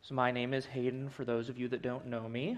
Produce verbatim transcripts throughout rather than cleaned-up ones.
So my name is Hayden, for those of you that don't know me.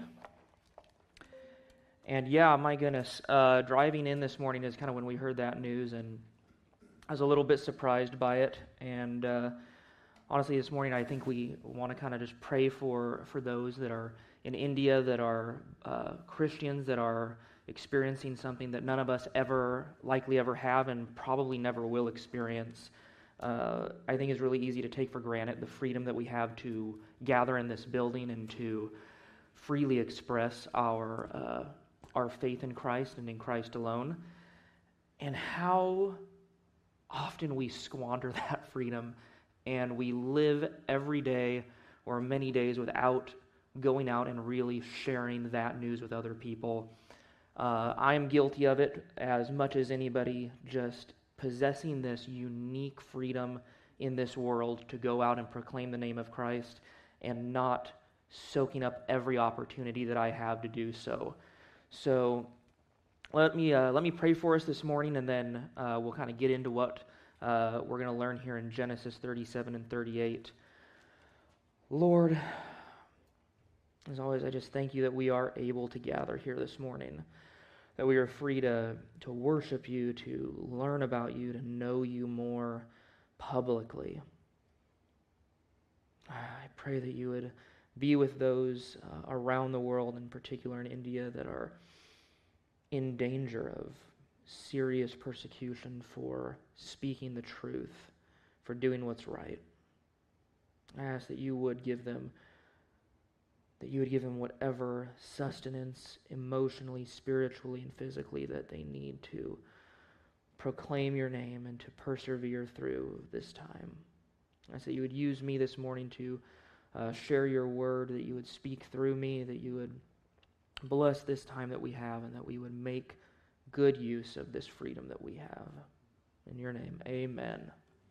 And yeah, my goodness, uh, driving in this morning is kind of when we heard that news, and I was a little bit surprised by it. And uh, honestly, this morning I think we want to kind of just pray for, for those that are in India, that are uh, Christians, that are experiencing something that none of us ever, likely ever have, and probably never will experience. Uh, I think it's really easy to take for granted the freedom that we have to gather in this building and to freely express our uh, our faith in Christ and in Christ alone, and how often we squander that freedom and we live every day or many days without going out and really sharing that news with other people. Uh, I am guilty of it as much as anybody, just possessing this unique freedom in this world to go out and proclaim the name of Christ and not soaking up every opportunity that I have to do so. So let me uh, let me pray for us this morning, and then uh, we'll kind of get into what uh, we're going to learn here in Genesis thirty-seven and thirty-eight. Lord, as always, I just thank you that we are able to gather here this morning, that we are free to, to worship you, to learn about you, to know you more publicly. I pray that you would be with those uh, around the world, in particular in India, that are in danger of serious persecution for speaking the truth, for doing what's right. I ask that you would give them that you would give them whatever sustenance, emotionally, spiritually, and physically, that they need to proclaim your name and to persevere through this time. I ask that you would use me this morning to uh, share your word, that you would speak through me, that you would bless this time that we have, and that we would make good use of this freedom that we have. In your name, amen.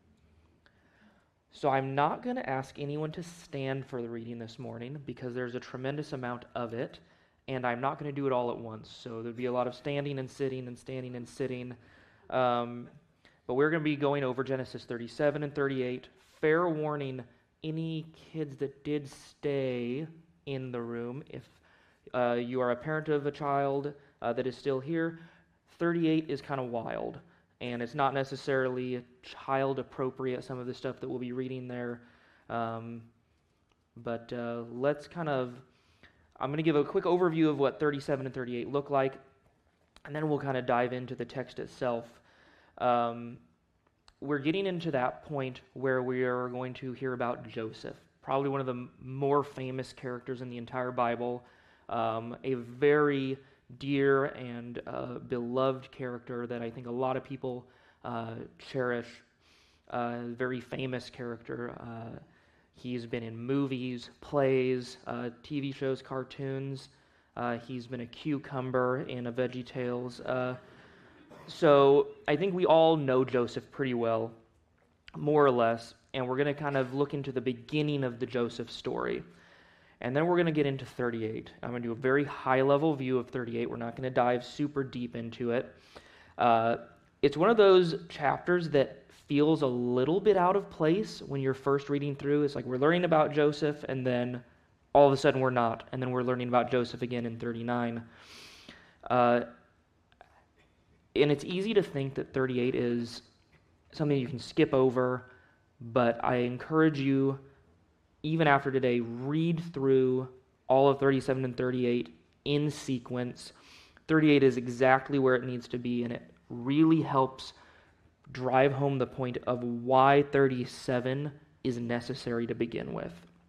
So I'm not going to ask anyone to stand for the reading this morning because there's a tremendous amount of it, and I'm not going to do it all at once. So there'd be a lot of standing and sitting and standing and sitting. Um, but we're going to be going over Genesis thirty-seven and thirty-eight. Fair warning, any kids that did stay in the room, if uh, you are a parent of a child uh, that is still here, thirty-eight is kind of wild. And it's not necessarily child appropriate, some of the stuff that we'll be reading there. Um, but uh, let's kind of, I'm going to give a quick overview of what thirty-seven and thirty-eight look like, and then we'll kind of dive into the text itself. Um, we're getting into that point where we are going to hear about Joseph, probably one of the more famous characters in the entire Bible, um, a very dear and uh, beloved character that I think a lot of people uh, cherish. Uh, very famous character. Uh, he's been in movies, plays, uh, T V shows, cartoons. Uh, he's been a cucumber in a VeggieTales. Uh, so I think we all know Joseph pretty well, more or less, and we're going to kind of look into the beginning of the Joseph story. And then we're going to get into thirty-eight. I'm going to do a very high-level view of thirty-eight. We're not going to dive super deep into it. Uh, it's one of those chapters that feels a little bit out of place when you're first reading through. It's like we're learning about Joseph, and then all of a sudden we're not. And then we're learning about Joseph again in thirty-nine. Uh, and it's easy to think that thirty-eight is something you can skip over, but I encourage you, even after today, read through all of thirty-seven and thirty-eight in sequence. thirty-eight is exactly where it needs to be, and it really helps drive home the point of why thirty-seven is necessary to begin with.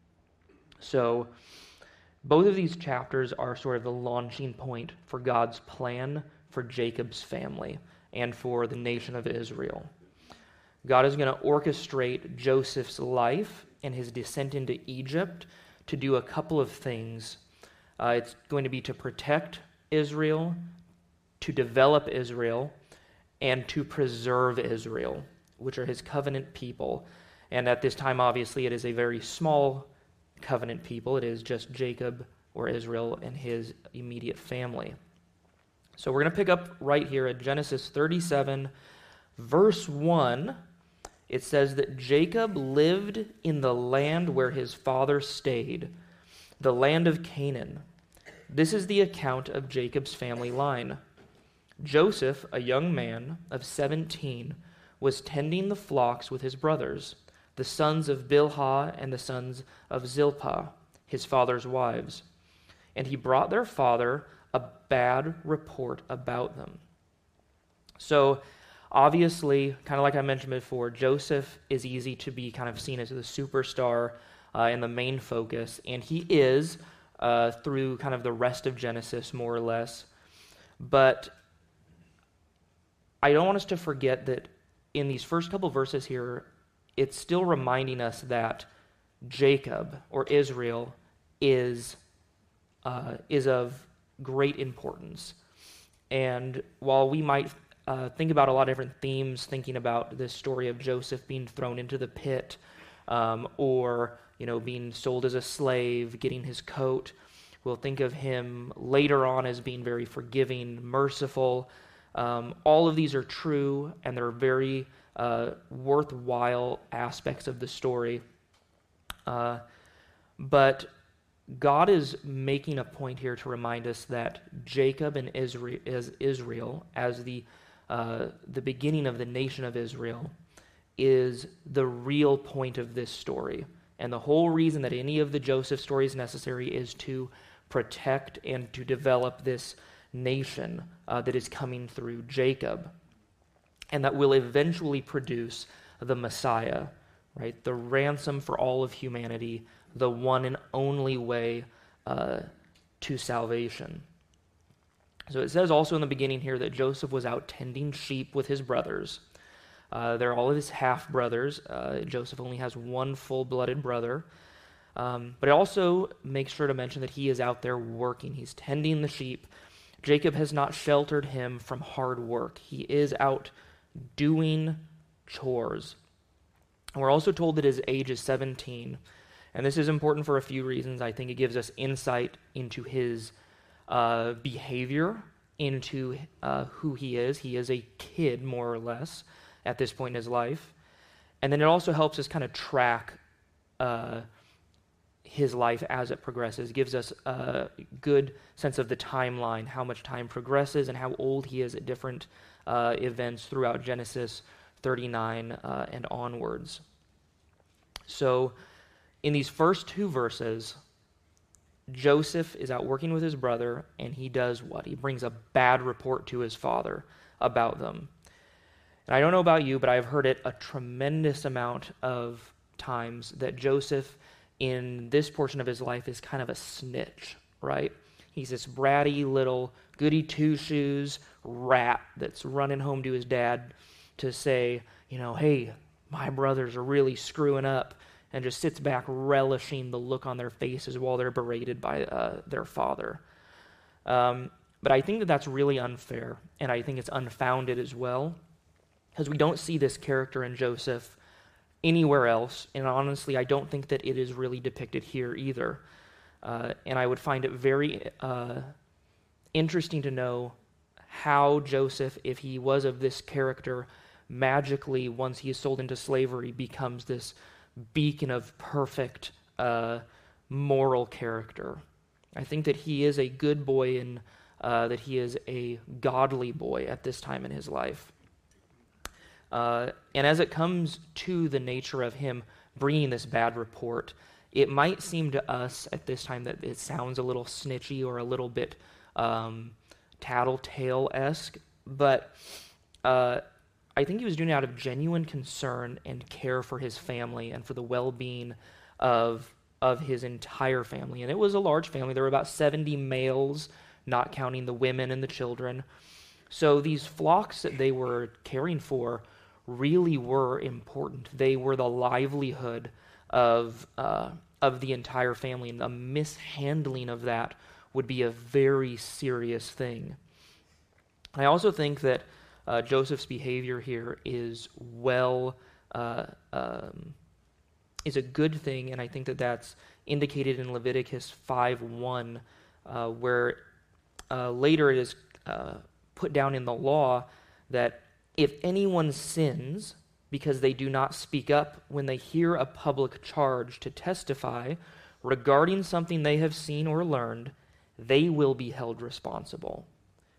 So, both of these chapters are sort of the launching point for God's plan for Jacob's family and for the nation of Israel. God is going to orchestrate Joseph's life and his descent into Egypt to do a couple of things. Uh, it's going to be to protect Israel, to develop Israel, and to preserve Israel, which are his covenant people. And at this time, obviously, it is a very small covenant people. It is just Jacob or Israel and his immediate family. So we're going to pick up right here at Genesis thirty-seven, verse one, it says that Jacob lived in the land where his father stayed, the land of Canaan. This is the account of Jacob's family line. Joseph, a young man of seventeen, was tending the flocks with his brothers, the sons of Bilhah and the sons of Zilpah, his father's wives. And he brought their father a bad report about them. So, obviously, kind of like I mentioned before, Joseph is easy to be kind of seen as the superstar uh, and the main focus, and he is uh, through kind of the rest of Genesis, more or less. But I don't want us to forget that in these first couple verses here, it's still reminding us that Jacob, or Israel, is uh, is of great importance. And while we might uh, think about a lot of different themes, thinking about this story of Joseph being thrown into the pit, um, or you know being sold as a slave, getting his coat, we'll think of him later on as being very forgiving, merciful. Um, all of these are true, and they're very uh, worthwhile aspects of the story. Uh, but God is making a point here to remind us that Jacob and Israel, as Israel, as the uh, the beginning of the nation of Israel, is the real point of this story. And the whole reason that any of the Joseph story is necessary is to protect and to develop this nation uh, that is coming through Jacob, and that will eventually produce the Messiah, right? The ransom for all of humanity, the one and only way uh, to salvation. So it says also in the beginning here that Joseph was out tending sheep with his brothers. Uh, they're all of his half-brothers. Uh, Joseph only has one full-blooded brother. Um, but it also makes sure to mention that he is out there working. He's tending the sheep. Jacob has not sheltered him from hard work. He is out doing chores. And we're also told that his age is seventeen. And this is important for a few reasons. I think it gives us insight into his uh, behavior, into uh, who he is. He is a kid, more or less, at this point in his life. And then it also helps us kind of track uh, his life as it progresses. It gives us a good sense of the timeline, how much time progresses and how old he is at different uh, events throughout Genesis thirty-nine uh, and onwards. So in these first two verses, Joseph is out working with his brother, and he does what? He brings a bad report to his father about them. And I don't know about you, but I've heard it a tremendous amount of times that Joseph, in this portion of his life, is kind of a snitch, right? He's this bratty little goody two-shoes rat that's running home to his dad to say, you know, hey, my brothers are really screwing up, and just sits back relishing the look on their faces while they're berated by uh, their father. Um, but I think that that's really unfair, and I think it's unfounded as well, because we don't see this character in Joseph anywhere else, and honestly, I don't think that it is really depicted here either. Uh, and I would find it very uh, interesting to know how Joseph, if he was of this character, magically, once he is sold into slavery, becomes this beacon of perfect uh, moral character. I think that he is a good boy and uh, that he is a godly boy at this time in his life. Uh, and as it comes to the nature of him bringing this bad report, it might seem to us at this time that it sounds a little snitchy or a little bit um, tattletale-esque, but uh, I think he was doing it out of genuine concern and care for his family and for the well-being of, of his entire family. And it was a large family. There were about seventy males, not counting the women and the children. So these flocks that they were caring for really were important. They were the livelihood of uh, of the entire family, and the mishandling of that would be a very serious thing. I also think that uh, Joseph's behavior here is well uh, um, is a good thing, and I think that that's indicated in Leviticus five one, uh, where uh, later it is uh, put down in the law that if anyone sins because they do not speak up when they hear a public charge to testify regarding something they have seen or learned, they will be held responsible.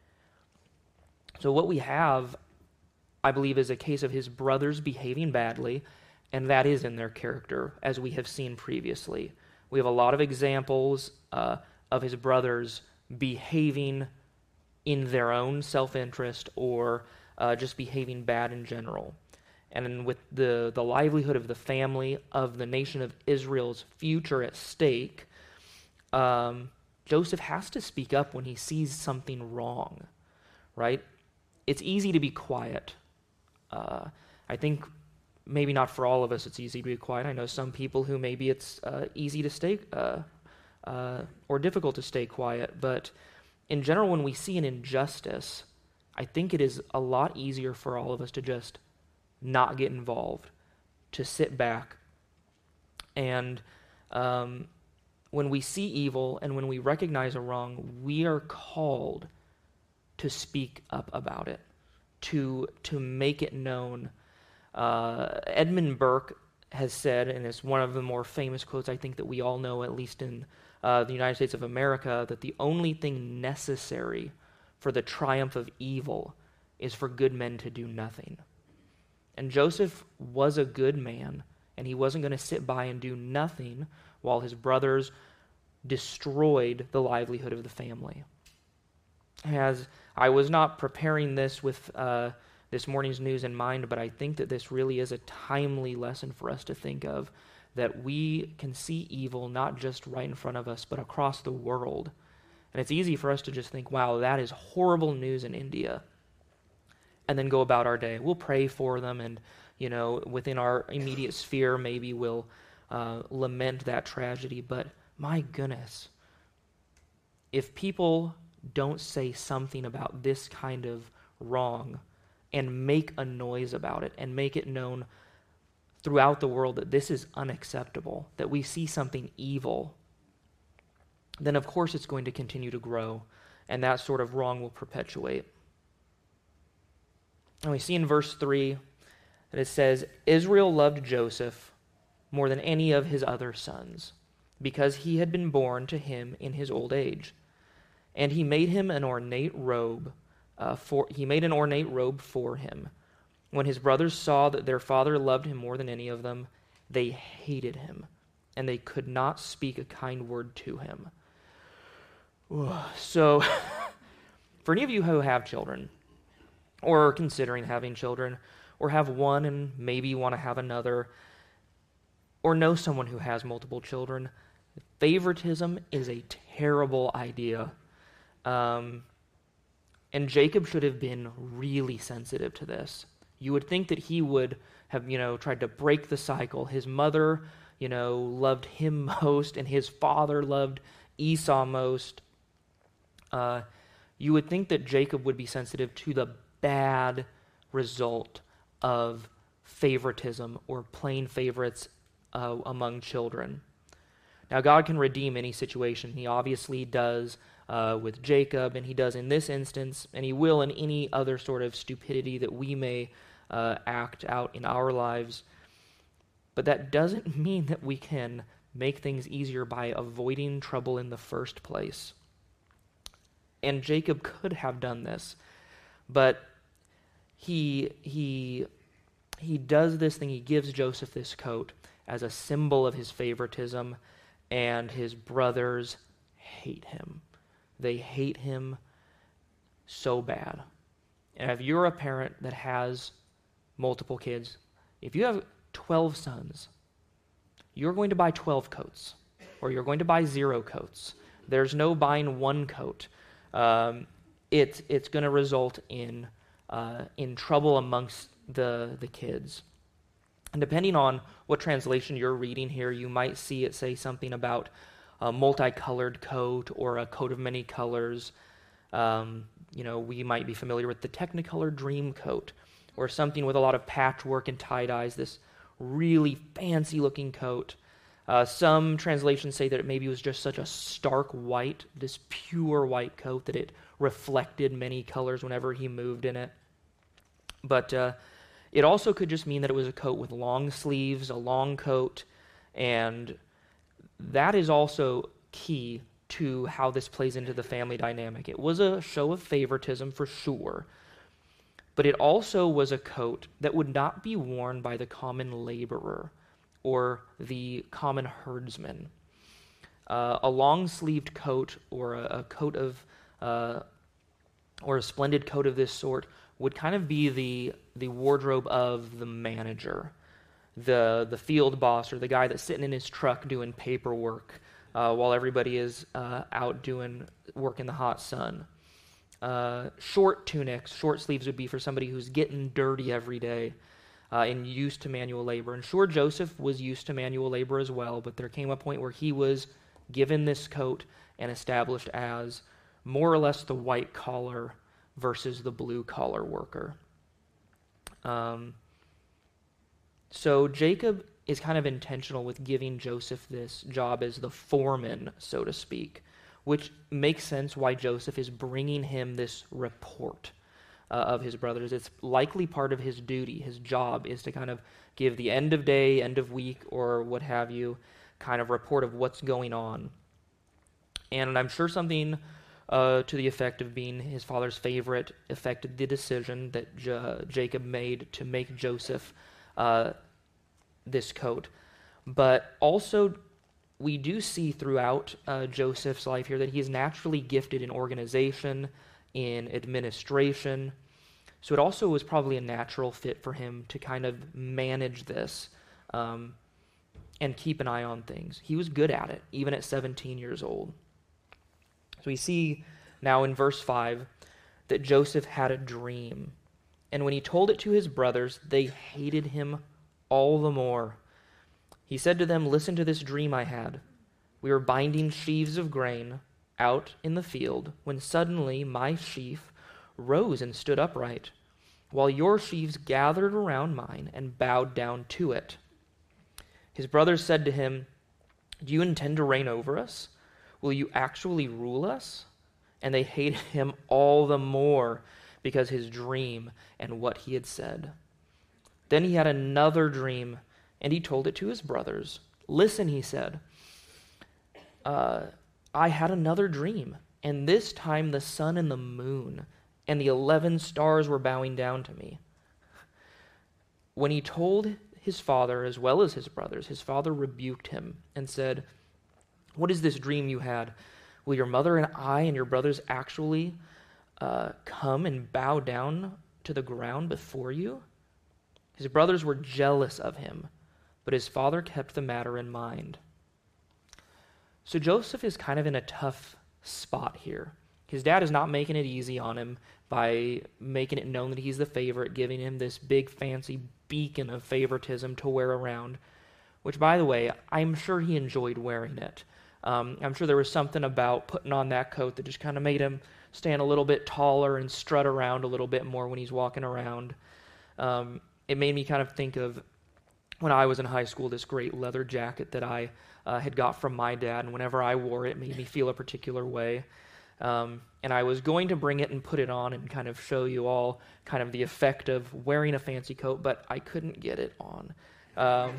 So what we have, I believe, is a case of his brothers behaving badly, and that is in their character, as we have seen previously. We have a lot of examples uh, of his brothers behaving in their own self-interest or uh, just behaving bad in general. And with the, the livelihood of the family, of the nation of Israel's future at stake, um, Joseph has to speak up when he sees something wrong, right? It's easy to be quiet. Uh, I think maybe not for all of us it's easy to be quiet. I know some people who maybe it's uh, easy to stay uh, uh, or difficult to stay quiet, but in general, when we see an injustice, I think it is a lot easier for all of us to just not get involved, to sit back. And um, when we see evil and when we recognize a wrong, we are called to speak up about it, to to make it known. Uh, Edmund Burke has said, and it's one of the more famous quotes I think that we all know, at least in uh, the United States of America, that the only thing necessary for the triumph of evil is for good men to do nothing. And Joseph was a good man, and he wasn't going to sit by and do nothing while his brothers destroyed the livelihood of the family. As I was not preparing this with uh, this morning's news in mind, but I think that this really is a timely lesson for us to think of, that we can see evil not just right in front of us, but across the world. And it's easy for us to just think, wow, that is horrible news in India, and then go about our day. We'll pray for them, and, you know, within our immediate sphere, maybe we'll uh, lament that tragedy. But my goodness, if people don't say something about this kind of wrong and make a noise about it and make it known throughout the world that this is unacceptable, that we see something evil, then of course it's going to continue to grow, and that sort of wrong will perpetuate. And we see in verse three that it says, Israel loved Joseph more than any of his other sons, because he had been born to him in his old age. And he made him an ornate robe, uh, for he made an ornate robe for him. When his brothers saw that their father loved him more than any of them, they hated him, and they could not speak a kind word to him. So, for any of you who have children, or are considering having children, or have one and maybe want to have another, or know someone who has multiple children, favoritism is a terrible idea. Um, and Jacob should have been really sensitive to this. You would think that he would have, you know, tried to break the cycle. His mother, you know, loved him most, and his father loved Esau most. Uh, you would think that Jacob would be sensitive to the bad result of favoritism or playing favorites uh, among children. Now, God can redeem any situation. He obviously does uh, with Jacob, and he does in this instance, and he will in any other sort of stupidity that we may uh, act out in our lives. But that doesn't mean that we can make things easier by avoiding trouble in the first place. And Jacob could have done this, but he he he does this thing. He gives Joseph this coat as a symbol of his favoritism, and his brothers hate him. They hate him so bad. And if you're a parent that has multiple kids, if you have twelve sons, you're going to buy twelve coats, or you're going to buy zero coats. There's no buying one coat. Um, it, it's going to result in uh, in trouble amongst the the kids. And depending on what translation you're reading here, you might see it say something about a multicolored coat or a coat of many colors. Um, you know, we might be familiar with the Technicolor Dream Coat, or something with a lot of patchwork and tie-dyes, this really fancy-looking coat. Uh, some translations say that it maybe was just such a stark white, this pure white coat, that it reflected many colors whenever he moved in it. But uh, It also could just mean that it was a coat with long sleeves, a long coat, and that is also key to how this plays into the family dynamic. It was a show of favoritism for sure, but it also was a coat that would not be worn by the common laborer or the common herdsman. Uh, a long-sleeved coat or a, a coat of, uh, or a splendid coat of this sort would kind of be the the wardrobe of the manager, the the field boss, or the guy that's sitting in his truck doing paperwork uh, while everybody is uh, out doing work in the hot sun. Uh, short tunics, short sleeves would be for somebody who's getting dirty every day uh, and used to manual labor. And sure, Joseph was used to manual labor as well, but there came a point where he was given this coat and established as more or less the white collar versus the blue collar worker. Um, so Jacob is kind of intentional with giving Joseph this job as the foreman, so to speak, which makes sense why Joseph is bringing him this report uh, of his brothers. It's likely part of his duty. His job is to kind of give the end of day, end of week, or what have you, kind of report of what's going on. And I'm sure something uh, to the effect of being his father's favorite affected the decision that J- Jacob made to make Joseph uh, this coat. But also, we do see throughout uh, Joseph's life here that he is naturally gifted in organization, in administration. So it also was probably a natural fit for him to kind of manage this um, and keep an eye on things. He was good at it, even at seventeen years old. So we see now in verse five that Joseph had a dream. And when he told it to his brothers, they hated him all the more. He said to them, "Listen to this dream I had. We were binding sheaves of grain out in the field when suddenly my sheaf rose and stood upright, while your sheaves gathered around mine and bowed down to it." His brothers said to him, "Do you intend to reign over us? Will you actually rule us?" And they hated him all the more because his dream and what he had said. Then he had another dream, and he told it to his brothers. "Listen," he said, uh, "I had another dream, and this time the sun and the moon and the eleven stars were bowing down to me." When he told his father as well as his brothers, his father rebuked him and said, "What is this dream you had? Will your mother and I and your brothers actually uh, come and bow down to the ground before you?" His brothers were jealous of him, but his father kept the matter in mind. So Joseph is kind of in a tough spot here. His dad is not making it easy on him by making it known that he's the favorite, giving him this big fancy beacon of favoritism to wear around, which, by the way, I'm sure he enjoyed wearing it. Um, I'm sure there was something about putting on that coat that just kind of made him stand a little bit taller and strut around a little bit more when he's walking around. Um, it made me kind of think of when I was in high school, this great leather jacket that I uh, had got from my dad, and whenever I wore it, it made me feel a particular way. Um, and I was going to bring it and put it on and kind of show you all kind of the effect of wearing a fancy coat, but I couldn't get it on. Um,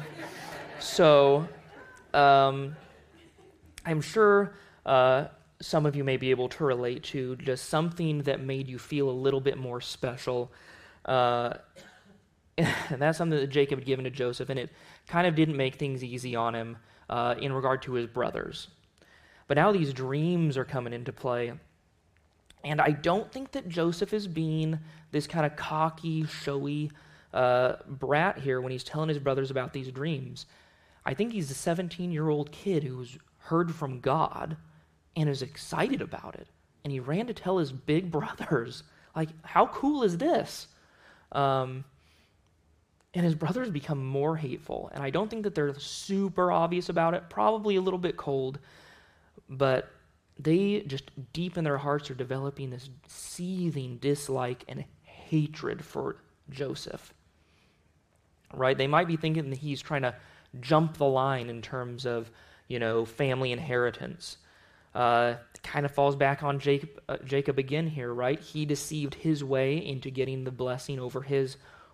so um, I'm sure uh, some of you may be able to relate to just something that made you feel a little bit more special. Uh, and that's something that Jacob had given to Joseph, and it kind of didn't make things easy on him uh, in regard to his brothers. But now these dreams are coming into play. And I don't think that Joseph is being this kind of cocky, showy uh, brat here when he's telling his brothers about these dreams. I think he's a seventeen-year-old kid who's heard from God and is excited about it. And he ran to tell his big brothers. Like, how cool is this? Um, and his brothers become more hateful. And I don't think that they're super obvious about it, probably a little bit cold. But they just deep in their hearts are developing this seething dislike and hatred for Joseph. Right? They might be thinking that he's trying to jump the line in terms of, you know, family inheritance. Uh, it kind of falls back on Jacob, uh, Jacob again here, right? He deceived his way into getting the blessing over his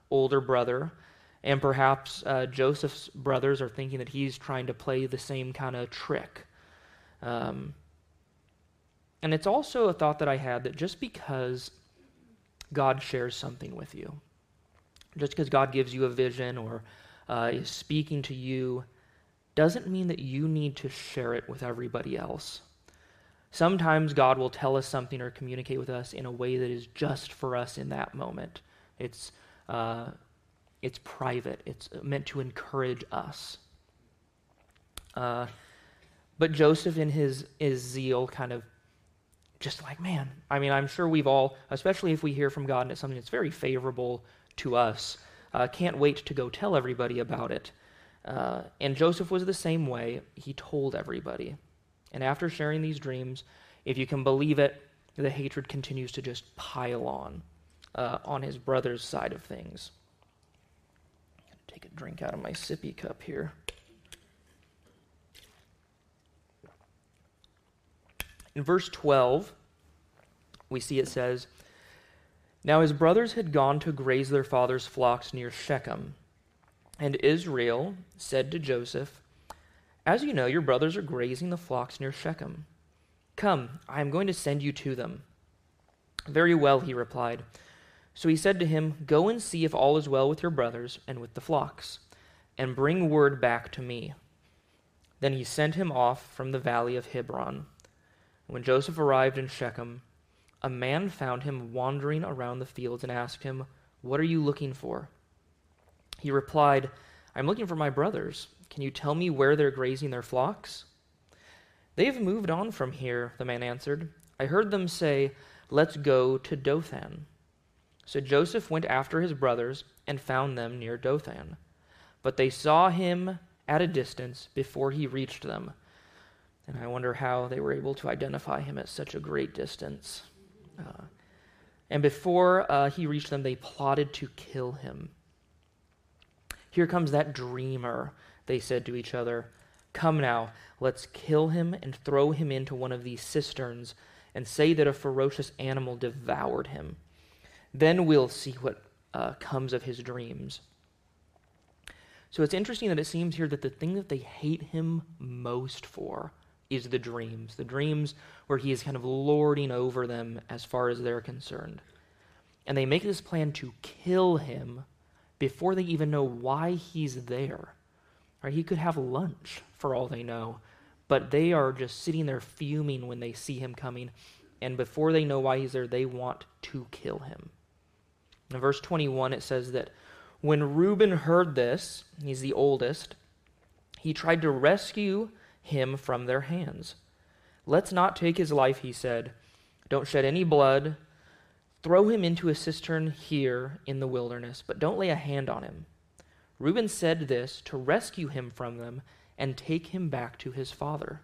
older brother, and perhaps uh, Joseph's brothers are thinking that he's trying to play the same kind of trick. Um, and it's also a thought that I had that just because God shares something with you, just because God gives you a vision or uh, is speaking to you, doesn't mean that you need to share it with everybody else. Sometimes God will tell us something or communicate with us in a way that is just for us in that moment. It's uh, it's private. It's meant to encourage us. Uh, but Joseph, in his, his zeal, kind of just like, man, I mean, I'm sure we've all, especially if we hear from God and it's something that's very favorable to us, uh, can't wait to go tell everybody about it. Uh, and Joseph was the same way. He told everybody. And after sharing these dreams, if you can believe it, the hatred continues to just pile on uh, on his brother's side of things. Take a drink out of my sippy cup here. In verse twelve, we see it says, "Now his brothers had gone to graze their father's flocks near Shechem. And Israel said to Joseph, 'As you know, your brothers are grazing the flocks near Shechem. Come, I am going to send you to them.' 'Very well,' he replied. So he said to him, 'Go and see if all is well with your brothers and with the flocks, and bring word back to me.' Then he sent him off from the valley of Hebron. When Joseph arrived in Shechem, a man found him wandering around the fields and asked him, 'What are you looking for?' He replied, 'I'm looking for my brothers. Can you tell me where they're grazing their flocks?' 'They have moved on from here,' the man answered. 'I heard them say, "Let's go to Dothan."' So Joseph went after his brothers and found them near Dothan. But they saw him at a distance before he reached them. And I wonder how they were able to identify him at such a great distance. Uh, and before uh, he reached them, they plotted to kill him. 'Here comes that dreamer,' they said to each other. 'Come now, let's kill him and throw him into one of these cisterns and say that a ferocious animal devoured him. Then we'll see what uh, comes of his dreams.' So it's interesting that it seems here that the thing that they hate him most for is the dreams. The dreams where he is kind of lording over them as far as they're concerned. And they make this plan to kill him before they even know why he's there. Right? He could have lunch for all they know, but they are just sitting there fuming when they see him coming, and before they know why he's there, they want to kill him. In verse twenty-one, it says that when Reuben heard this, he's the oldest, he tried to rescue him from their hands. 'Let's not take his life,' he said. 'Don't shed any blood. Throw him into a cistern here in the wilderness, but don't lay a hand on him.' Reuben said this to rescue him from them and take him back to his father."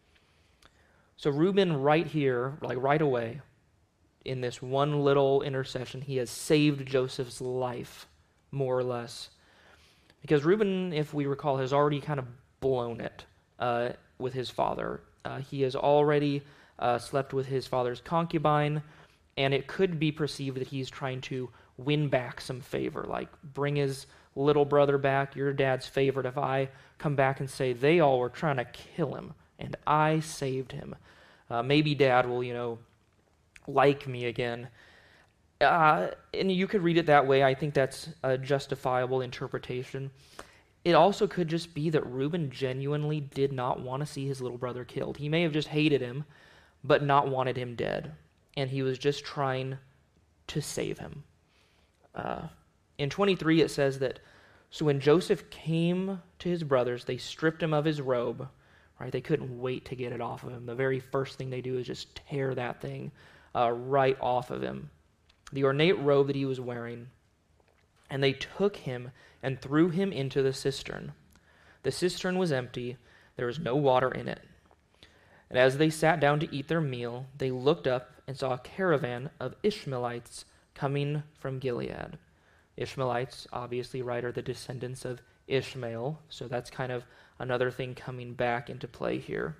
So Reuben right here, like right away, in this one little intercession, he has saved Joseph's life, more or less. Because Reuben, if we recall, has already kind of blown it uh, with his father. Uh, he has already uh, slept with his father's concubine, and it could be perceived that he's trying to win back some favor, like bring his little brother back, your dad's favorite. If I come back and say they all were trying to kill him and I saved him, uh, maybe dad will, you know, like me again. Uh, and you could read it that way. I think that's a justifiable interpretation. It also could just be that Reuben genuinely did not want to see his little brother killed. He may have just hated him, but not wanted him dead. And he was just trying to save him. Uh, in twenty-three, it says that, so when Joseph came to his brothers, they stripped him of his robe. Right? They couldn't wait to get it off of him. The very first thing they do is just tear that thing uh, right off of him. The ornate robe that he was wearing. And they took him and threw him into the cistern. The cistern was empty. There was no water in it. And as they sat down to eat their meal, they looked up and saw a caravan of Ishmaelites coming from Gilead. Ishmaelites, obviously, right, are the descendants of Ishmael. So that's kind of another thing coming back into play here.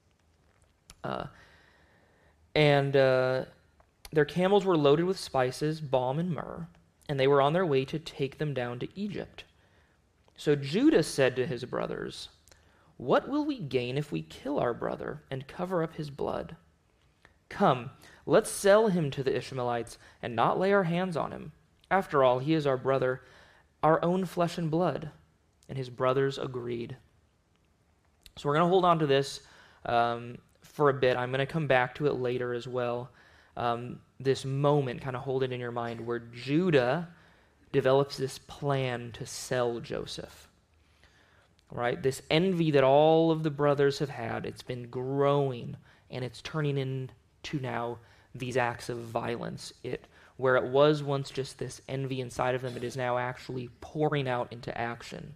Uh, and uh, their camels were loaded with spices, balm, and myrrh. and they were on their way to take them down to Egypt. So Judah said to his brothers, "What will we gain if we kill our brother and cover up his blood? Come, let's sell him to the Ishmaelites and not lay our hands on him. After all, he is our brother, our own flesh and blood." And his brothers agreed. So we're going to hold on to this um, for a bit. I'm going to come back to it later as well. Um, this moment, kind of hold it in your mind, where Judah develops this plan to sell Joseph. Right? This envy that all of the brothers have had, it's been growing, and it's turning into now these acts of violence. It, where it was once just this envy inside of them, it is now actually pouring out into action.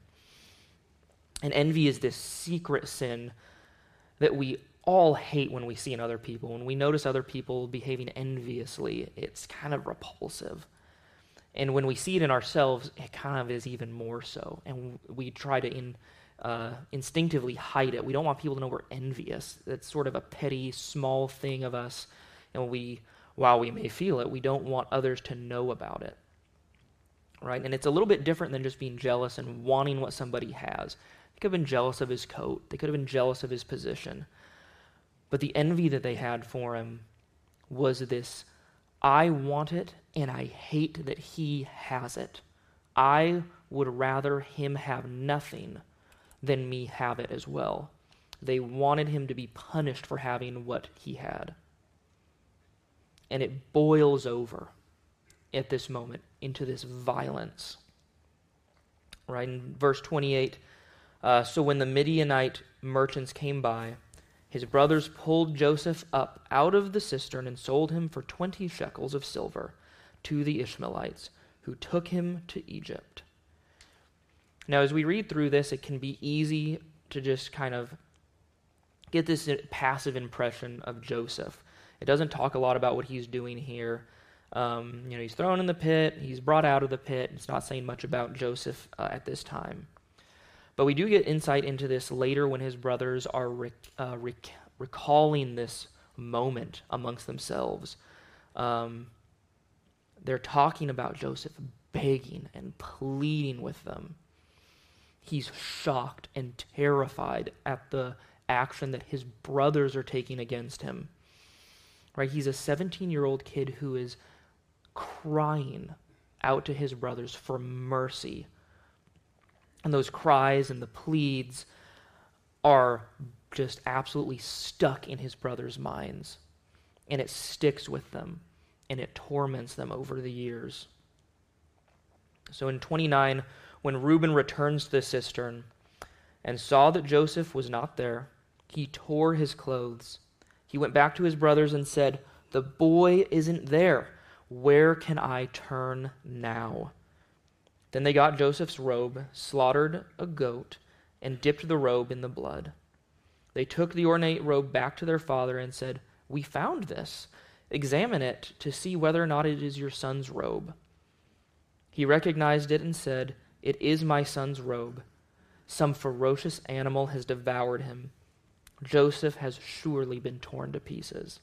And envy is this secret sin that we all hate when we see in other people. When we notice other people behaving enviously, it's kind of repulsive. And when we see it in ourselves, it kind of is even more so. And we try to in, uh, instinctively hide it. We don't want people to know we're envious. It's sort of a petty, small thing of us. And we, while we may feel it, we don't want others to know about it. Right? And it's a little bit different than just being jealous and wanting what somebody has. They could have been jealous of his coat. They could have been jealous of his position. But the envy that they had for him was this, I want it and I hate that he has it. I would rather him have nothing than me have it as well. They wanted him to be punished for having what he had. And it boils over at this moment into this violence. Right, in verse twenty-eight, Uh, so when the Midianite merchants came by, his brothers pulled Joseph up out of the cistern and sold him for twenty shekels of silver to the Ishmaelites, who took him to Egypt. Now, as we read through this, it can be easy to just kind of get this passive impression of Joseph. It doesn't talk a lot about what he's doing here. Um, you know, he's thrown in the pit, he's brought out of the pit. It's not saying much about Joseph uh, at this time. But we do get insight into this later when his brothers are rec- uh, rec- recalling this moment amongst themselves. Um, they're talking about Joseph, begging and pleading with them. He's shocked and terrified at the action that his brothers are taking against him. Right? He's a seventeen-year-old kid who is crying out to his brothers for mercy. And those cries and the pleads are just absolutely stuck in his brothers' minds. And it sticks with them, and it torments them over the years. So in twenty-nine, when Reuben returns to the cistern and saw that Joseph was not there, he tore his clothes. He went back to his brothers and said, "The boy isn't there. Where can I turn now?" Then they got Joseph's robe, slaughtered a goat, and dipped the robe in the blood. They took the ornate robe back to their father and said, "We found this. Examine it to see whether or not it is your son's robe." He recognized it and said, "It is my son's robe. Some ferocious animal has devoured him. Joseph has surely been torn to pieces."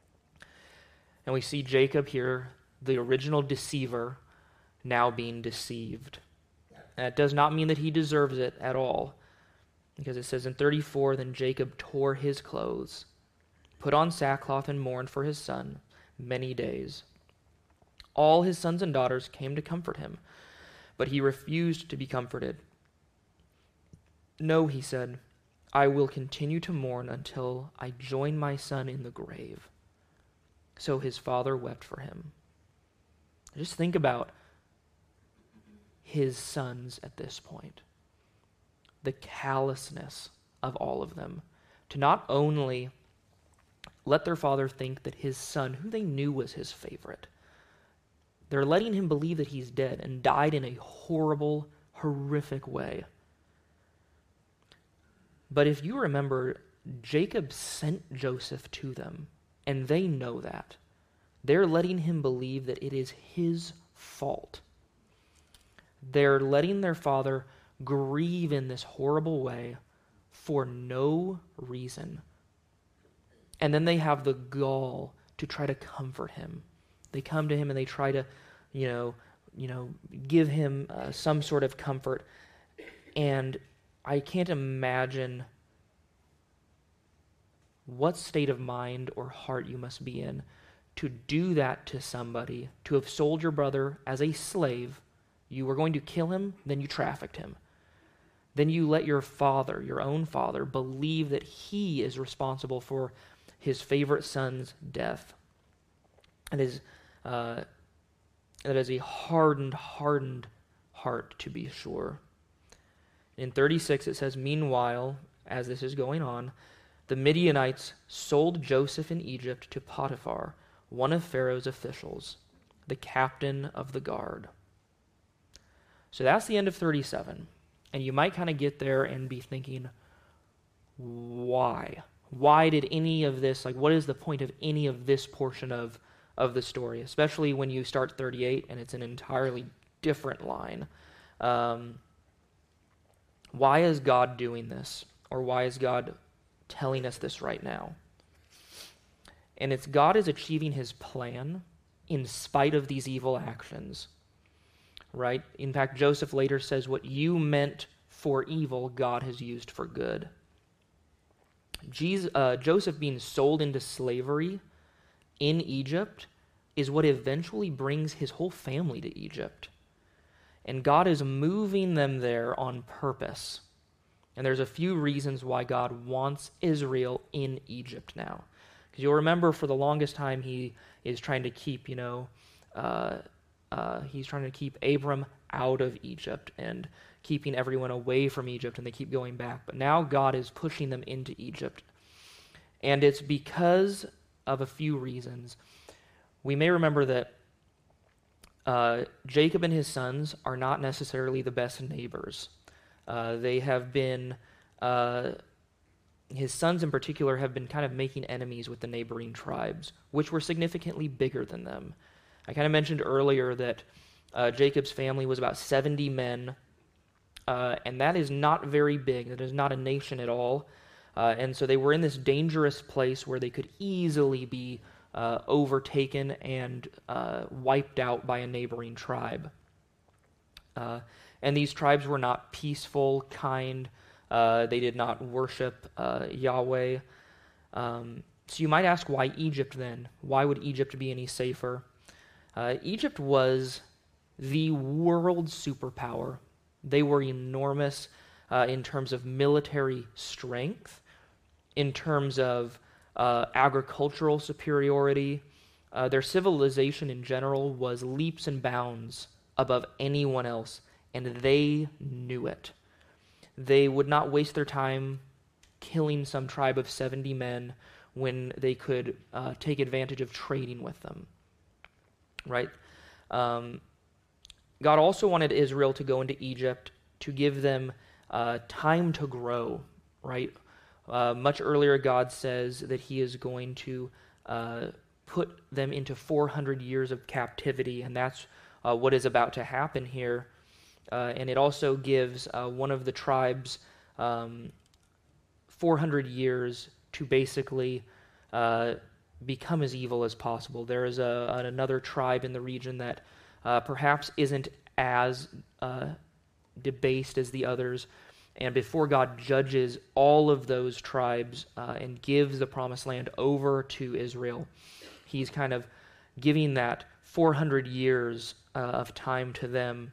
And we see Jacob here, the original deceiver, now being deceived. That does not mean that he deserves it at all, because it says in thirty-four, then Jacob tore his clothes, put on sackcloth, and mourned for his son many days. All his sons and daughters came to comfort him, but he refused to be comforted. "No," he said, "I will continue to mourn until I join my son in the grave." So his father wept for him. Just think about his sons at this point. The callousness of all of them to not only let their father think that his son, who they knew was his favorite, they're letting him believe that he's dead and died in a horrible, horrific way. But if you remember, Jacob sent Joseph to them, and they know that. They're letting him believe that it is his fault. They're letting their father grieve in this horrible way for no reason. And then they have the gall to try to comfort him. They come to him and they try to, you know, you know, give him uh, some sort of comfort. And I can't imagine what state of mind or heart you must be in to do that to somebody, to have sold your brother as a slave. You were going to kill him, then you trafficked him. Then you let your father, your own father, believe that he is responsible for his favorite son's death. It is, uh, that is a hardened, hardened heart, to be sure. In thirty-six, it says, "Meanwhile, as this is going on, the Midianites sold Joseph in Egypt to Potiphar, one of Pharaoh's officials, the captain of the guard." So that's the end of thirty-seven. And you might kind of get there and be thinking, why? Why did any of this, like what is the point of any of this portion of, of the story? Especially when you start thirty-eight and it's an entirely different line. Um, why is God doing this? Or why is God telling us this right now? And it's God is achieving his plan in spite of these evil actions. Right? In fact, Joseph later says, what you meant for evil, God has used for good. Jesus, uh, Joseph being sold into slavery in Egypt is what eventually brings his whole family to Egypt. And God is moving them there on purpose. And there's a few reasons why God wants Israel in Egypt now. Because you'll remember for the longest time he is trying to keep, you know, uh, Uh, he's trying to keep Abram out of Egypt and keeping everyone away from Egypt, and they keep going back. But now God is pushing them into Egypt. And it's because of a few reasons. We may remember that uh, Jacob and his sons are not necessarily the best neighbors. Uh, they have been, uh, his sons in particular, have been kind of making enemies with the neighboring tribes, which were significantly bigger than them. I kind of mentioned earlier that uh, Jacob's family was about seventy men, uh, and that is not very big. That is not a nation at all. Uh, and so they were in this dangerous place where they could easily be uh, overtaken and uh, wiped out by a neighboring tribe. Uh, and these tribes were not peaceful, kind. Uh, they did not worship uh, Yahweh. Um, so you might ask, why Egypt then? Why would Egypt be any safer? Uh, Egypt was the world superpower. They were enormous uh, in terms of military strength, in terms of uh, agricultural superiority. Uh, their civilization in general was leaps and bounds above anyone else, and they knew it. They would not waste their time killing some tribe of seventy men when they could uh, take advantage of trading with them. Right? Um, God also wanted Israel to go into Egypt to give them uh, time to grow, right? Uh, much earlier, God says that he is going to uh, put them into four hundred years of captivity, and that's uh, what is about to happen here. Uh, and it also gives uh, one of the tribes um, four hundred years to basically uh, become as evil as possible. There is a, another tribe in the region that uh, perhaps isn't as uh, debased as the others, and before God judges all of those tribes uh, and gives the promised land over to Israel, he's kind of giving that four hundred years uh, of time to them,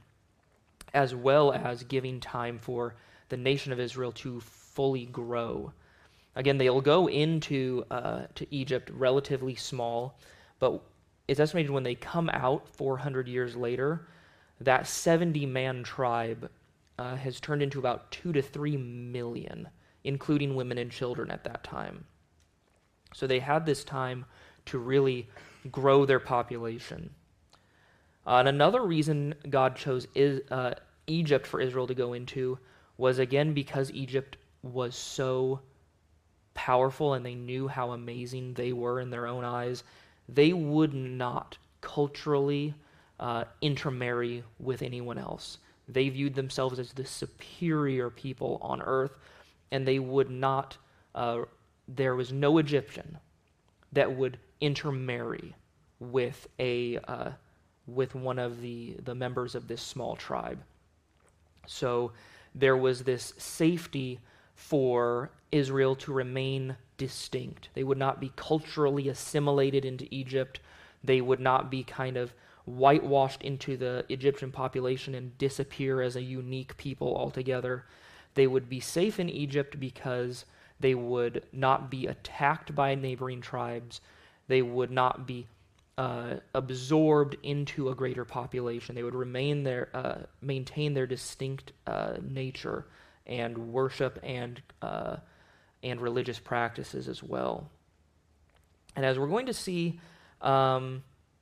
as well as giving time for the nation of Israel to fully grow. Again, they'll go into uh, to Egypt relatively small, but it's estimated when they come out four hundred years later, that seventy-man tribe uh, has turned into about two to three million, including women and children at that time. So they had this time to really grow their population. Uh, and another reason God chose is, uh, Egypt for Israel to go into was, again, because Egypt was so powerful and they knew how amazing they were in their own eyes. They would not culturally uh, intermarry with anyone else. They viewed themselves as the superior people on earth, and they would not, uh, there was no Egyptian that would intermarry with a uh, with one of the, the members of this small tribe. So there was this safety for Israel to remain distinct. They would not be culturally assimilated into Egypt. They would not be kind of whitewashed into the Egyptian population and disappear as a unique people altogether. They would be safe in Egypt because they would not be attacked by neighboring tribes. They would not be uh, absorbed into a greater population. They would remain their, uh, maintain their distinct uh, nature and worship and uh, and religious practices as well. And as we're going to see, um,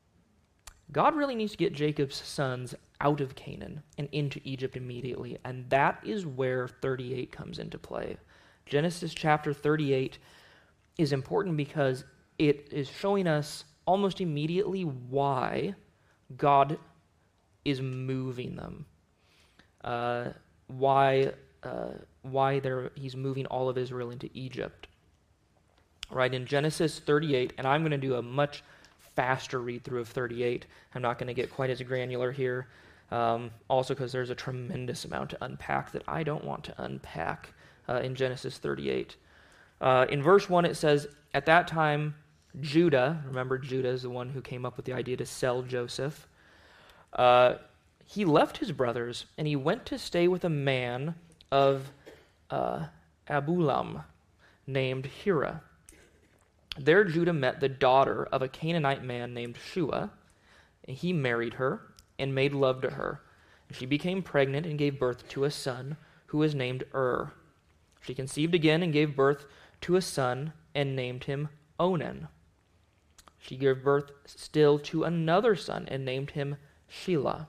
God really needs to get Jacob's sons out of Canaan and into Egypt immediately, and that is where thirty-eight comes into play. Genesis chapter thirty-eight is important because it is showing us almost immediately why God is moving them, uh, why uh, why they're, he's moving all of Israel into Egypt. Right, in Genesis thirty-eight, and I'm going to do a much faster read-through of thirty-eight. I'm not going to get quite as granular here, um, also because there's a tremendous amount to unpack that I don't want to unpack uh, in Genesis thirty-eight. Uh, in verse one it says, at that time, Judah, remember Judah is the one who came up with the idea to sell Joseph, uh, he left his brothers and he went to stay with a man of uh, Abulam named Hira. There Judah met the daughter of a Canaanite man named Shua. He married her and made love to her. She became pregnant and gave birth to a son who was named Ur. She conceived again and gave birth to a son and named him Onan. She gave birth still to another son and named him Shelah.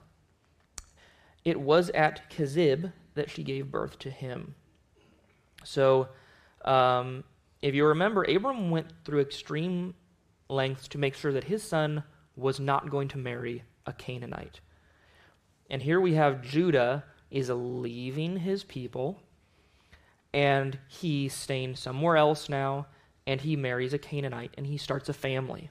It was at Kezib that she gave birth to him. So, um, if you remember, Abram went through extreme lengths to make sure that his son was not going to marry a Canaanite. And here we have Judah is leaving his people, and he's staying somewhere else now, and he marries a Canaanite, and he starts a family.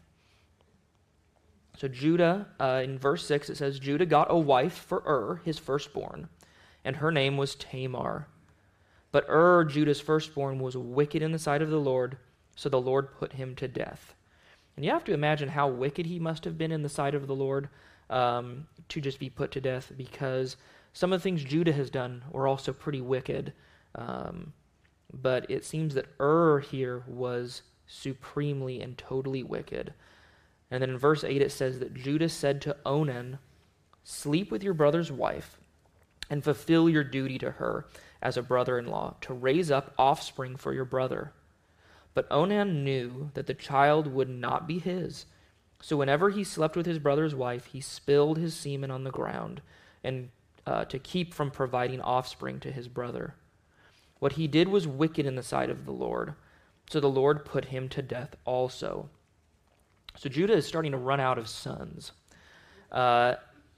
So Judah, uh, in verse six, it says, Judah got a wife for Ur, his firstborn, and her name was Tamar. But Ur, Judah's firstborn, was wicked in the sight of the Lord, so the Lord put him to death. And you have to imagine how wicked he must have been in the sight of the Lord um, to just be put to death, because some of the things Judah has done were also pretty wicked. Um, but it seems that Ur here was supremely and totally wicked. And then in verse eight it says that Judah said to Onan, sleep with your brother's wife and fulfill your duty to her as a brother-in-law, to raise up offspring for your brother. But Onan knew that the child would not be his. So whenever he slept with his brother's wife, he spilled his semen on the ground, and uh, to keep from providing offspring to his brother. What he did was wicked in the sight of the Lord, so the Lord put him to death also. So Judah is starting to run out of sons. Uh,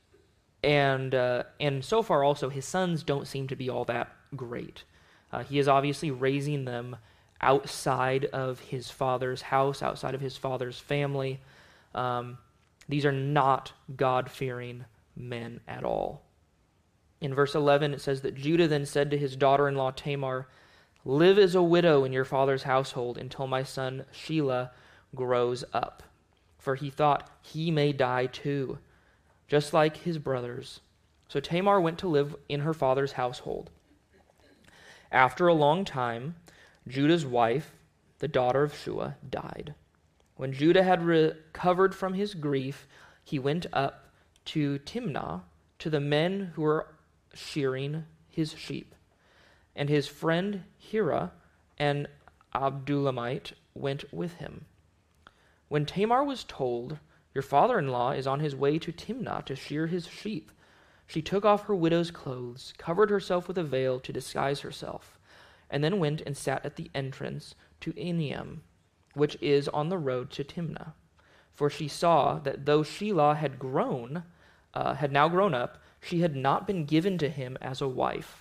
and uh, and so far also, his sons don't seem to be all that great. Uh, he is obviously raising them outside of his father's house, outside of his father's family. Um, these are not God-fearing men at all. In verse eleven, it says that Judah then said to his daughter-in-law Tamar, live as a widow in your father's household until my son Shelah grows up. For he thought he may die too, just like his brothers. So Tamar went to live in her father's household. After a long time, Judah's wife, the daughter of Shua, died. When Judah had recovered from his grief, he went up to Timnah to the men who were shearing his sheep. And his friend Hira, an Abdullamite, went with him. When Tamar was told, your father-in-law is on his way to Timnah to shear his sheep, she took off her widow's clothes, covered herself with a veil to disguise herself, and then went and sat at the entrance to Eniam, which is on the road to Timnah. For she saw that though Shelah had grown, uh, had now grown up, she had not been given to him as a wife.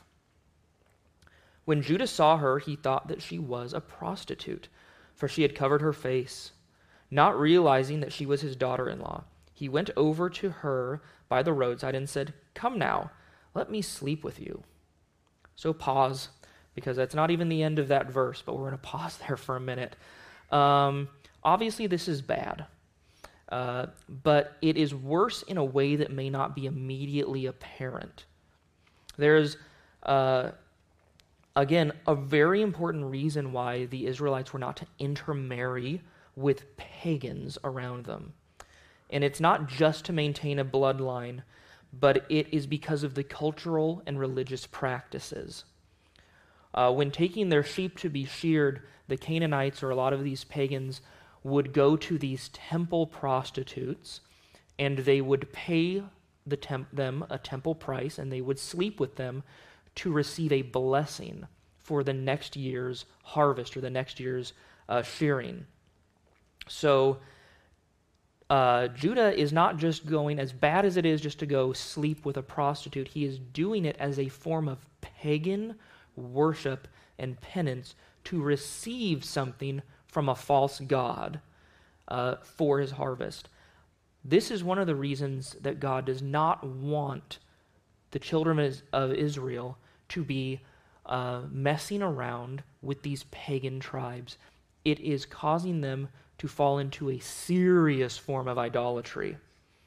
When Judah saw her, he thought that she was a prostitute, for she had covered her face. Not realizing that she was his daughter-in-law, He went over to her by the roadside and said, "Come now, let me sleep with you." So pause, because that's not even the end of that verse, but we're going to pause there for a minute. Um, obviously, this is bad, uh, but it is worse in a way that may not be immediately apparent. There's, uh, again, a very important reason why the Israelites were not to intermarry with pagans around them. And it's not just to maintain a bloodline, but it is because of the cultural and religious practices. Uh, when taking their sheep to be sheared, the Canaanites, or a lot of these pagans, would go to these temple prostitutes, and they would pay the temp- them a temple price, and they would sleep with them to receive a blessing for the next year's harvest or the next year's uh, shearing. So uh, Judah is not just going, as bad as it is just to go sleep with a prostitute, he is doing it as a form of pagan worship and penance to receive something from a false god uh, for his harvest. This is one of the reasons that God does not want the children of Israel to be uh, messing around with these pagan tribes. It is causing them to fall into a serious form of idolatry.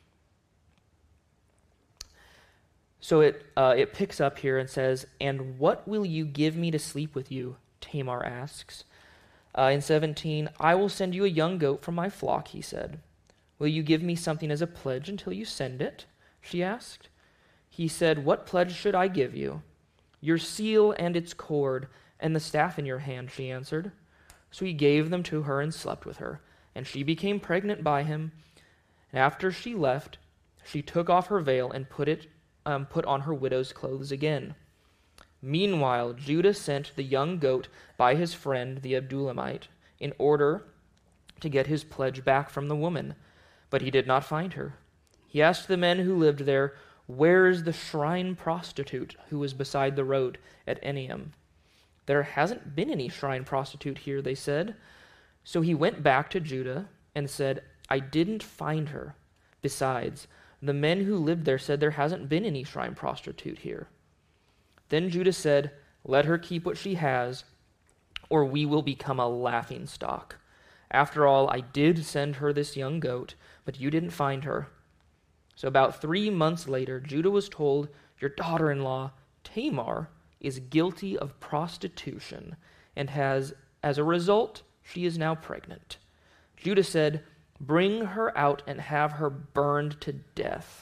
So it uh, it picks up here and says, "And what will you give me to sleep with you?" Tamar asks. Uh, in seventeen, "I will send you a young goat from my flock," he said. "Will you give me something as a pledge until you send it?" she asked. He said, "What pledge should I give you?" "Your seal and its cord, and the staff in your hand," she answered. So he gave them to her and slept with her, and she became pregnant by him. And after she left, she took off her veil and put it um, put on her widow's clothes again. Meanwhile, Judah sent the young goat by his friend the Adullamite in order to get his pledge back from the woman, but he did not find her. He asked the men who lived there, "Where is the shrine prostitute who was beside the road at Enaim?" "There hasn't been any shrine prostitute here," they said. So he went back to Judah and said, "I didn't find her. Besides, the men who lived there said there hasn't been any shrine prostitute here." Then Judah said, "Let her keep what she has, or we will become a laughingstock. After all, I did send her this young goat, but you didn't find her." So about three months later, Judah was told, "Your daughter-in-law, Tamar, is guilty of prostitution, and has, as a result, she is now pregnant." Judah said, "Bring her out and have her burned to death."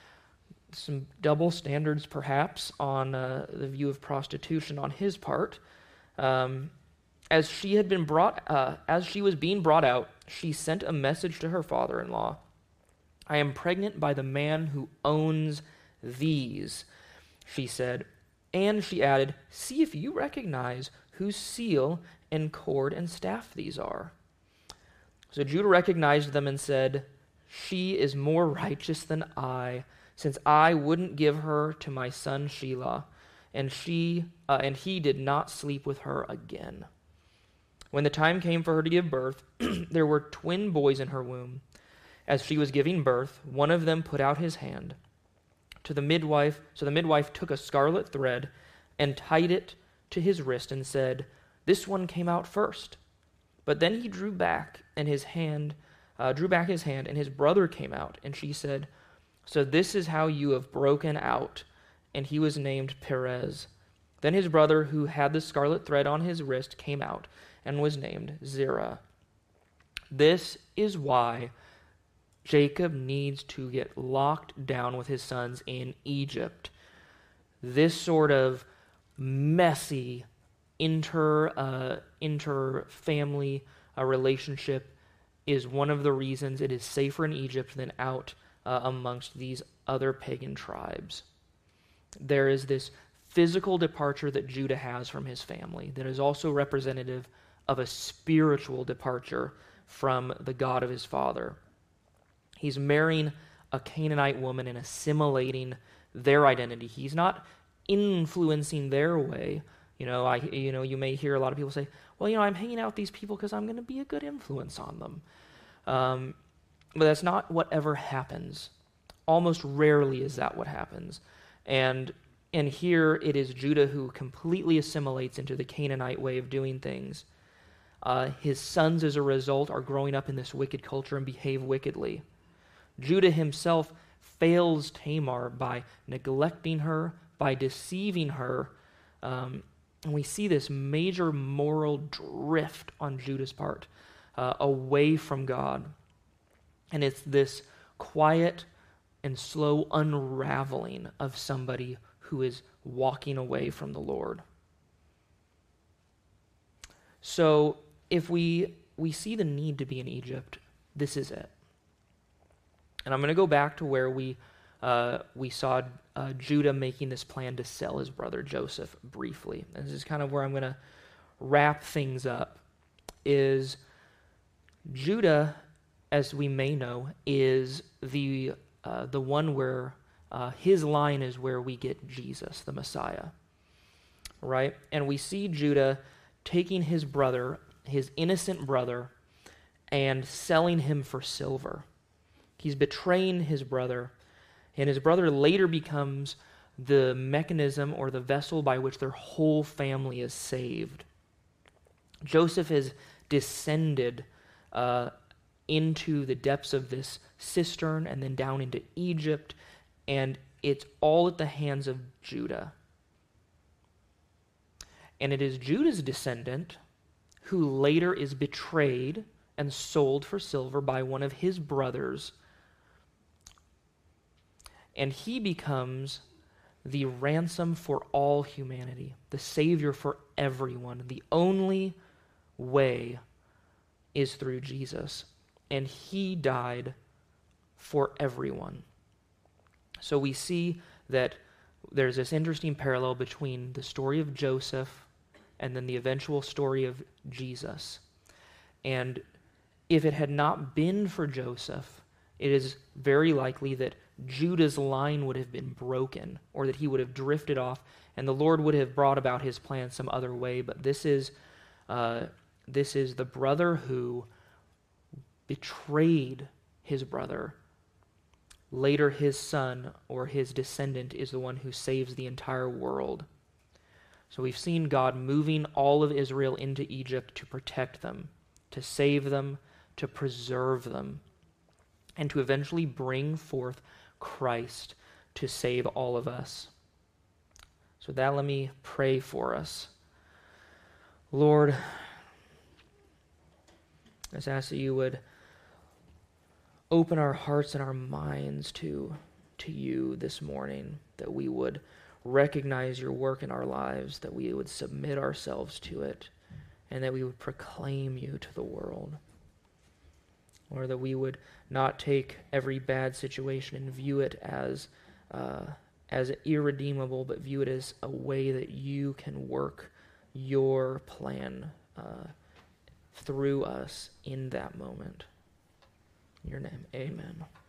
Some double standards, perhaps, on uh, the view of prostitution on his part. Um, as she had been brought, uh, as she was being brought out, she sent a message to her father-in-law. "I am pregnant by the man who owns these," she said. And she added, "See if you recognize whose seal and cord and staff these are." So Judah recognized them and said, "She is more righteous than I, since I wouldn't give her to my son Shelah, and she uh, and he did not sleep with her again." When the time came for her to give birth, there were twin boys in her womb. As she was giving birth, one of them put out his hand to the midwife. So the midwife took a scarlet thread and tied it to his wrist and said, "This one came out first." But then he drew back, and his hand uh, drew back his hand, and his brother came out. And she said, "So this is how you have broken out." And he was named Perez. Then his brother, who had the scarlet thread on his wrist, came out and was named Zerah. This is why Jacob needs to get locked down with his sons in Egypt. This sort of messy inter uh, inter-family uh, relationship is one of the reasons it is safer in Egypt than out uh, amongst these other pagan tribes. There is this physical departure that Judah has from his family that is also representative of a spiritual departure from the God of his father. He's marrying a Canaanite woman and assimilating their identity. He's not influencing their way. You know, I you know, you may hear a lot of people say, "Well, you know, I'm hanging out with these people because I'm going to be a good influence on them." Um, But that's not what ever happens. Almost rarely is that what happens. And and here it is Judah who completely assimilates into the Canaanite way of doing things. Uh, his sons, as a result, are growing up in this wicked culture and behave wickedly. Judah himself fails Tamar by neglecting her, by deceiving her. Um, and we see this major moral drift on Judah's part, uh, away from God. And it's this quiet and slow unraveling of somebody who is walking away from the Lord. So if we we see the need to be in Egypt, this is it. And I'm going to go back to where we uh, we saw uh, Judah making this plan to sell his brother Joseph briefly. And this is kind of where I'm going to wrap things up. Is Judah, as we may know, is the uh, the one where uh, his line is where we get Jesus, the Messiah, right? And we see Judah taking his brother, his innocent brother, and selling him for silver. He's betraying his brother, and his brother later becomes the mechanism or the vessel by which their whole family is saved. Joseph is descended uh, into the depths of this cistern and then down into Egypt, and it's all at the hands of Judah. And it is Judah's descendant who later is betrayed and sold for silver by one of his brothers. And he becomes the ransom for all humanity, the Savior for everyone. The only way is through Jesus. And he died for everyone. So we see that there's this interesting parallel between the story of Joseph and then the eventual story of Jesus. And if it had not been for Joseph, it is very likely that Judah's line would have been broken, or that he would have drifted off, and the Lord would have brought about his plan some other way. But this is, uh, this is the brother who betrayed his brother. Later, his son or his descendant is the one who saves the entire world. So we've seen God moving all of Israel into Egypt to protect them, to save them, to preserve them, and to eventually bring forth Christ to save all of us. So with that, let me pray for us. Lord, I just ask that you would open our hearts and our minds to, to you this morning, that we would recognize your work in our lives, that we would submit ourselves to it, and that we would proclaim you to the world. Or that we would not take every bad situation and view it as uh, as irredeemable, but view it as a way that you can work your plan uh, through us in that moment. In your name, amen.